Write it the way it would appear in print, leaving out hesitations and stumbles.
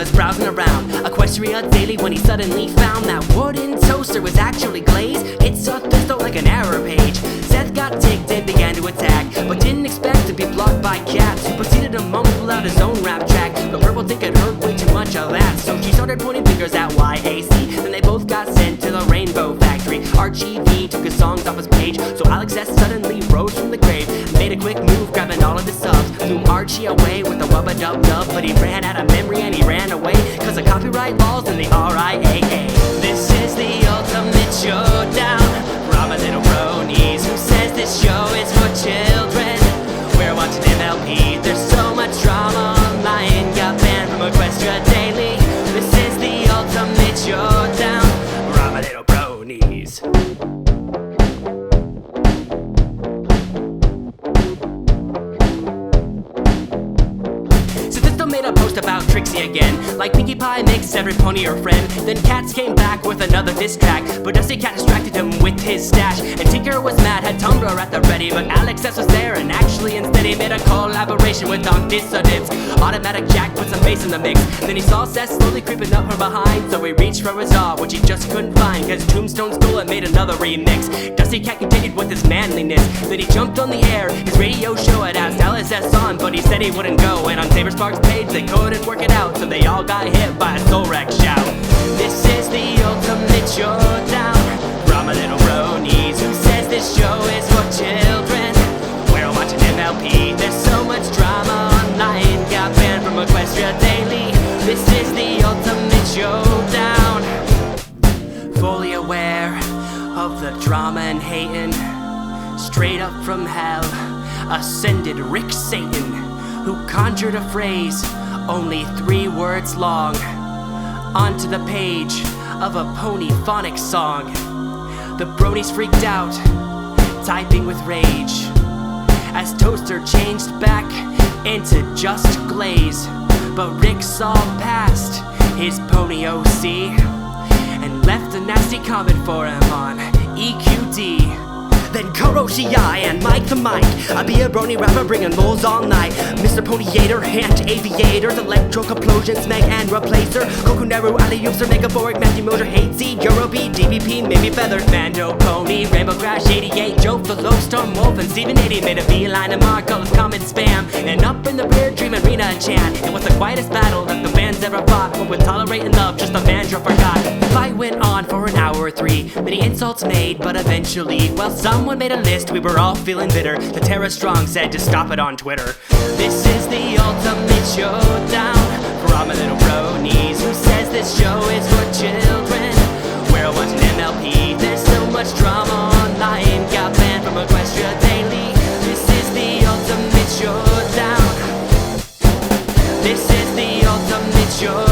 was browsing around Equestria Daily when he suddenly found that wooden toaster was actually glazed. It saw Thistle like an error page. Seth got ticked and began to attack, but didn't expect to be blocked by cats, who proceeded to mumble out his own rap track. The purple tick had heard way too much of that, so she started pointing fingers at YAC. Then they both got sent to the Rainbow Factory. Archie V took his songs off his page, so Alex S suddenly rose from the grave, made a quick move, grabbing all of his subs, flew Archie away with a wubba dub dub. But he ran out of memory and he ran away, cause of copyright laws and the RIAA. This is the ultimate showdown for all my little bronies. Who says this show is for children? We're watching MLP, there's so much drama online. Got banned from Equestria Daily. This is the ultimate showdown for all my little bronies. Made a post about Trixie again, like Pinkie Pie makes every pony her friend. Then Cats came back with another diss track, but Dusty Cat distracted him with his stash. And Tinker was mad, had Tumblr at the ready, but Alex S was there, and actually instead he made a collaboration with Don Dissonance. Automatic Jack put some bass in the mix. Then he saw Seth slowly creeping up from behind, so he reached for his jaw, which he just couldn't find, cause Tombstone stole and made another remix. Dusty Cat continued with his manliness, then he jumped on the air. His radio show had asked Alex S on, but he said he wouldn't go, and on Saber Sparks' page they couldn't work it out, so they all got hit by a Soul Wreck shout. This is the ultimate showdown for all my little bronies. Who says this show is for children? We're watching MLP, there's so much drama online. Got banned from Equestria Daily. This is the ultimate showdown. Fully aware of the drama and hating, straight up from hell ascended Rick Satan, who conjured a phrase only 3 words long onto the page of a ponyphonic song. The bronies freaked out, typing with rage, as Toaster changed back into just glaze. But Rick saw past his pony OC and left a nasty comment for him on EQD. Then Kuroshi and Mike the Mike, I be a brony rapper bringing lols all night. Mr. Ponyator, Ant Aviators, Electro Complosions, Meg and Replacer, Kokuneru, Ali User, Megaboric, Matthew Motor, Hate Z, Eurobeat, DVP, Maybe Feather, Mando Pony, Rainbow Crash 88, Joe the Low Storm Wolf, and Steven 80 made a beeline to Mark, all his comments spam. And up in the rear, Dream Arena chant. It was the quietest battle that the fans ever fought, but with tolerate and love, just the Mandra forgot. The fight went on for an hour or 3, many insults made, but eventually, well, someone made a list, we were all feeling bitter. The Terra Strong said to stop it on Twitter. This is the ultimate showdown for all my little bronies. Who says this show is for children? We're watching MLP, there's so much drama online. Got banned from Equestria Daily. This is the ultimate showdown. This is the ultimate showdown.